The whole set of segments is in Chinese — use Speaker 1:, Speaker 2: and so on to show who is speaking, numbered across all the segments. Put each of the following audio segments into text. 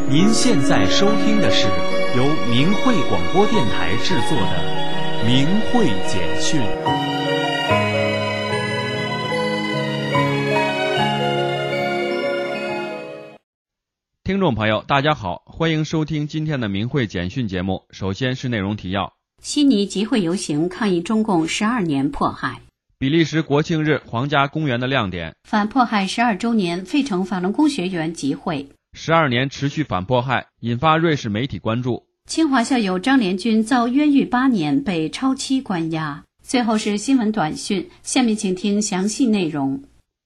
Speaker 1: 您现在收听的是由明慧广播电台制作的《明慧简讯》。听众朋友，大家好，欢迎收听今天的明慧简讯节目。首先是内容提要：
Speaker 2: 悉尼集会游行抗议中共12年迫害；
Speaker 1: 比利时国庆日皇家公园的亮点；
Speaker 2: 反迫害12周年费城法轮功学员集会
Speaker 1: ；12年持续反迫害引发瑞士媒体关注；
Speaker 2: 清华校友张连军遭冤狱8年被超期关押。最后是新闻短讯，下面请听详细内容。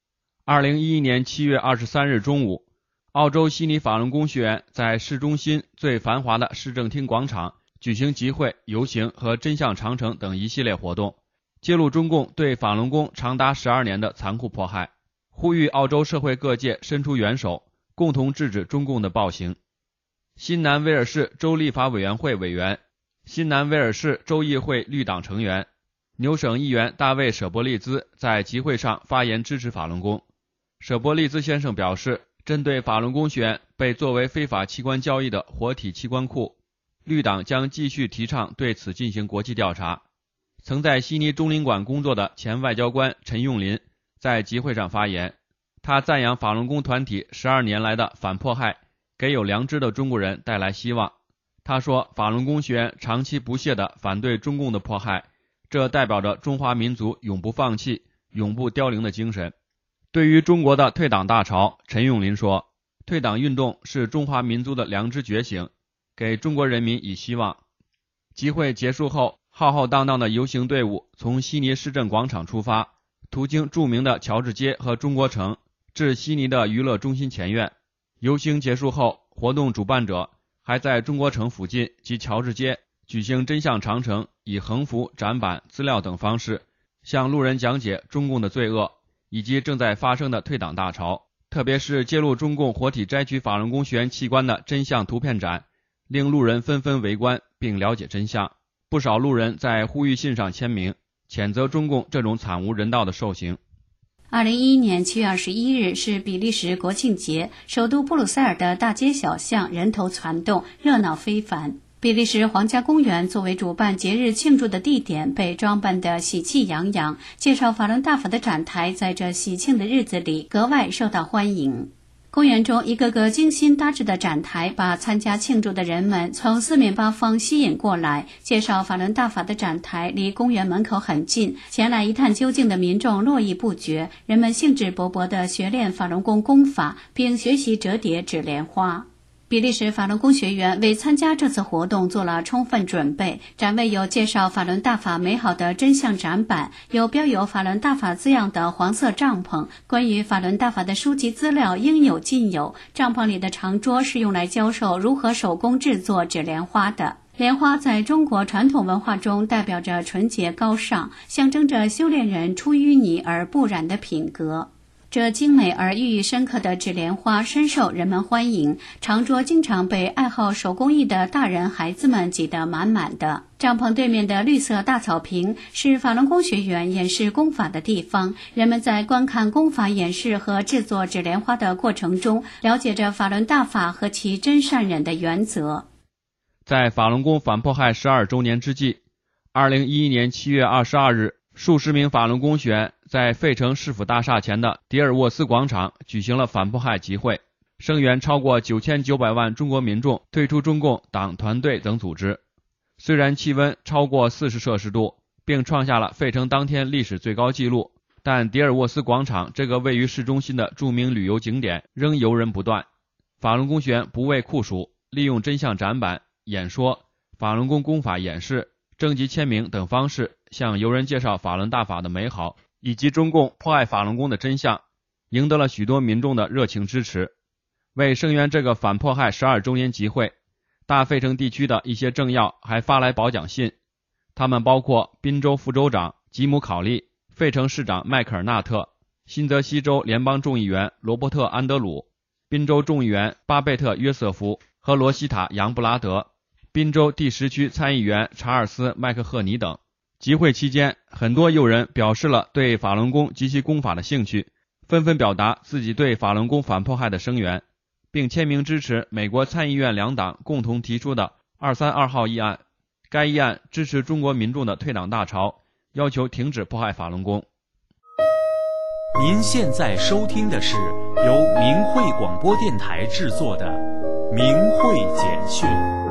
Speaker 1: 2011年7月23日中午，澳洲悉尼法轮功学员在市中心最繁华的市政厅广场举行集会、游行和真相长城等一系列活动，揭露中共对法轮功长达12年的残酷迫害，呼吁澳洲社会各界伸出援手，共同制止中共的暴行。新南威尔士州立法委员会委员、新南威尔士州议会绿党成员、纽省议员大卫·舍伯利兹在集会上发言支持法轮功。舍伯利兹先生表示，针对法轮功学员被作为非法器官交易的活体器官库，绿党将继续提倡对此进行国际调查。曾在悉尼中领馆工作的前外交官陈用林在集会上发言，他赞扬法轮功团体12年来的反迫害，给有良知的中国人带来希望。他说，法轮功学员长期不懈地反对中共的迫害，这代表着中华民族永不放弃、永不凋零的精神。对于中国的退党大潮，陈永林说，退党运动是中华民族的良知觉醒，给中国人民以希望。集会结束后，浩浩荡荡的游行队伍从悉尼市政广场出发，途经著名的乔治街和中国城，至悉尼的娱乐中心前院。游行结束后，活动主办者还在中国城附近及乔治街举行真相长城，以横幅、展板、资料等方式向路人讲解中共的罪恶以及正在发生的退党大潮，特别是揭露中共活体摘取法轮功学员器官的真相图片展，令路人纷纷围观并了解真相。不少路人在呼吁信上签名，谴责中共这种惨无人道的受刑。
Speaker 2: 2011年7月21日是比利时国庆节，首都布鲁塞尔的大街小巷人头攒动，热闹非凡。比利时皇家公园作为主办节日庆祝的地点，被装扮得喜气洋洋，介绍法轮大法的展台在这喜庆的日子里格外受到欢迎。公园中一个个精心搭制的展台把参加庆祝的人们从四面八方吸引过来，介绍法轮大法的展台离公园门口很近，前来一探究竟的民众络绎不绝，人们兴致勃勃地学练法轮功功法，并学习折叠纸莲花。比利时法轮功学员为参加这次活动做了充分准备，展位有介绍法轮大法美好的真相展板，有标有法轮大法字样的黄色帐篷，关于法轮大法的书籍资料应有尽有。帐篷里的长桌是用来教授如何手工制作纸莲花的。莲花在中国传统文化中代表着纯洁高尚，象征着修炼人出淤泥而不染的品格。这精美而寓意深刻的纸莲花深受人们欢迎，长桌经常被爱好手工艺的大人孩子们挤得满满的。帐篷对面的绿色大草坪是法轮功学员演示功法的地方，人们在观看功法演示和制作纸莲花的过程中，了解着法轮大法和其真善忍的原则。
Speaker 1: 在法轮功反迫害12周年之际，2011年7月22日，数十名法轮功学员在费城市府大厦前的迪尔沃斯广场举行了反迫害集会，声援超过9900万中国民众退出中共党团队等组织。虽然气温超过40摄氏度，并创下了费城当天历史最高纪录，但迪尔沃斯广场这个位于市中心的著名旅游景点仍游人不断。法轮功学员不畏酷暑，利用真相展板、演说、法轮功功法演示、征集签名等方式向游人介绍法轮大法的美好以及中共迫害法轮功的真相，赢得了许多民众的热情支持。为声援这个反迫害12周年集会，大费城地区的一些政要还发来褒奖信，他们包括宾州副州长吉姆考利、费城市长迈克尔纳特、新泽西州联邦众议员罗伯特安德鲁、宾州众议员巴贝特约瑟夫和罗西塔杨布拉德、宾州第10区参议员查尔斯麦克赫尼等。集会期间，很多友人表示了对法轮功及其功法的兴趣，纷纷表达自己对法轮功反迫害的声援。 并签名支持美国参议院两党共同提出的232号议案。该议案支持中国民众的退党大潮，要求停止迫害法轮功。
Speaker 3: 您现在收听的是由明慧广播电台制作的明慧简讯。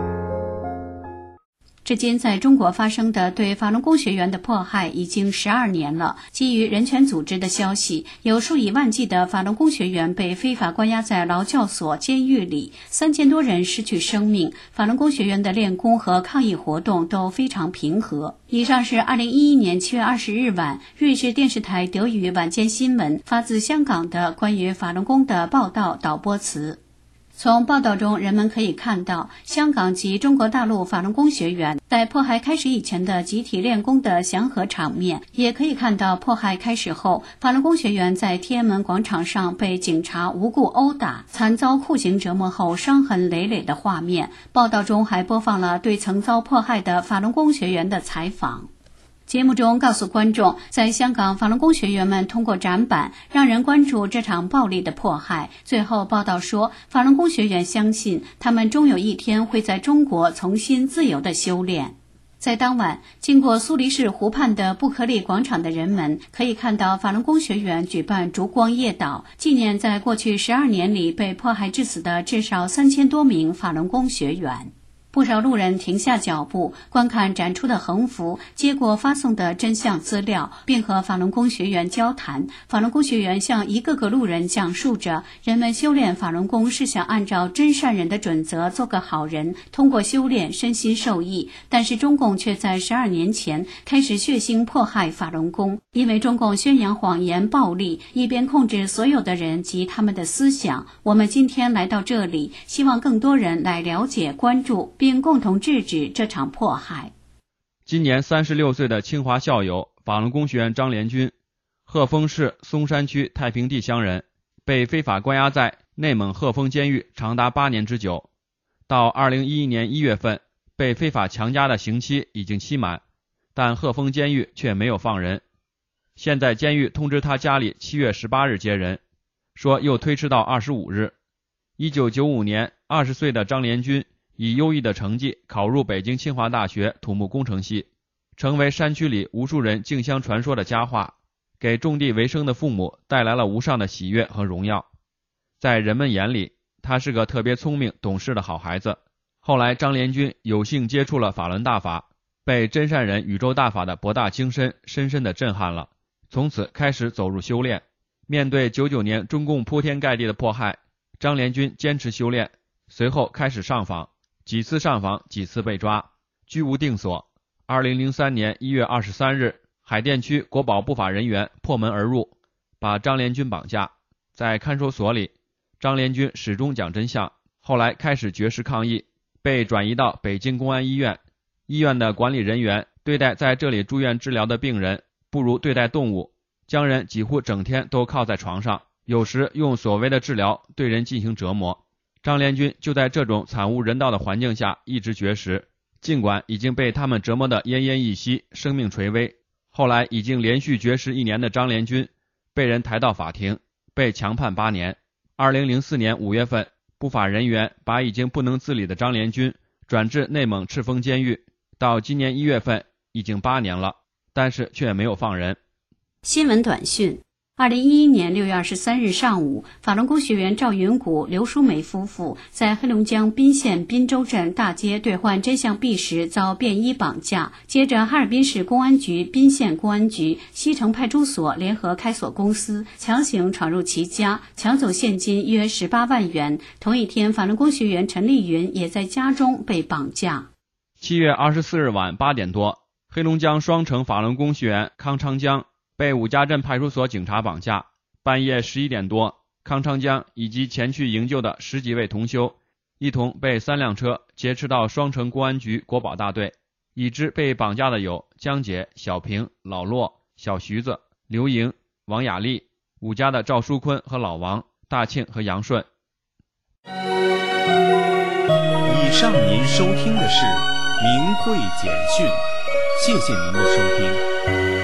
Speaker 2: 至今在中国发生的对法轮功学员的迫害已经12年了。基于人权组织的消息，有数以万计的法轮功学员被非法关押在劳教所、监狱里，3000多人失去生命。法轮功学员的练功和抗议活动都非常平和。以上是2011年7月20日晚瑞士电视台德语晚间新闻发自香港的关于法轮功的报道导播词。从报道中，人们可以看到香港及中国大陆法轮功学员在迫害开始以前的集体练功的祥和场面，也可以看到迫害开始后，法轮功学员在天安门广场上被警察无故殴打，惨遭酷刑折磨后伤痕累累的画面。报道中还播放了对曾遭迫害的法轮功学员的采访。节目中告诉观众，在香港法轮功学员们通过展板让人关注这场暴力的迫害。最后报道说，法轮功学员相信他们终有一天会在中国重新自由地修炼。在当晚，经过苏黎世湖畔的布克利广场的人们可以看到法轮功学员举办烛光夜祷，纪念在过去12年里被迫害致死的至少3000多名法轮功学员。不少路人停下脚步，观看展出的横幅，接过发送的真相资料，并和法轮功学员交谈。法轮功学员向一个个路人讲述着，人们修炼法轮功是想按照真善人的准则做个好人，通过修炼身心受益。但是中共却在12年前开始血腥迫害法轮功，因为中共宣扬谎言暴力，一边控制所有的人及他们的思想。我们今天来到这里，希望更多人来了解关注并共同制止这场迫害。
Speaker 1: 今年36岁的清华校友法轮功学员张连军，鹤峰市松山区太平地乡人，被非法关押在内蒙鹤峰监狱长达8年之久。到2011年1月份，被非法强加的刑期已经期满，但鹤峰监狱却没有放人。现在监狱通知他家里7月18日接人，说又推迟到25日。1995年，20岁的张连军以优异的成绩考入北京清华大学土木工程系，成为山区里无数人竞相传说的佳话，给种地为生的父母带来了无上的喜悦和荣耀。在人们眼里，他是个特别聪明懂事的好孩子。后来张连军有幸接触了法轮大法，被真善人宇宙大法的博大精深深深地震撼了，从此开始走入修炼。面对99年中共铺天盖地的迫害，张连军坚持修炼，随后开始上访，几次上访几次被抓，居无定所。2003年1月23日，海淀区国保不法人员破门而入，把张连军绑架。在看守所里，张连军始终讲真相，后来开始绝食抗议，被转移到北京公安医院。医院的管理人员对待在这里住院治疗的病人不如对待动物，将人几乎整天都靠在床上，有时用所谓的治疗对人进行折磨。张连军就在这种惨无人道的环境下一直绝食，尽管已经被他们折磨得奄奄一息，生命垂危。后来已经连续绝食1年的张连军被人抬到法庭，被强判8年。2004年5月份，不法人员把已经不能自理的张连军转至内蒙赤峰监狱，到今年1月份已经8年了，但是却没有放人。
Speaker 2: 新闻短讯：2011年6月23日上午，法轮功学员赵云谷、刘淑梅夫妇在黑龙江宾县宾州镇大街兑换真相币时遭便衣绑架，接着哈尔滨市公安局、宾县公安局、西城派出所联合开锁公司，强行闯入其家，抢走现金约18万元。同一天，法轮功学员陈丽云也在家中被绑架。
Speaker 1: 7月24日晚8点多，黑龙江双城法轮功学员康昌江被武家镇派出所警察绑架。半夜11点多，康昌江以及前去营救的10几位同修一同被3辆车劫持到双城公安局国保大队。已知被绑架的有江姐、小平、老骆、小徐子、刘莹、王雅丽、武家的赵书坤和老王、大庆和杨顺。
Speaker 3: 以上您收听的是明慧简讯，谢谢您的收听。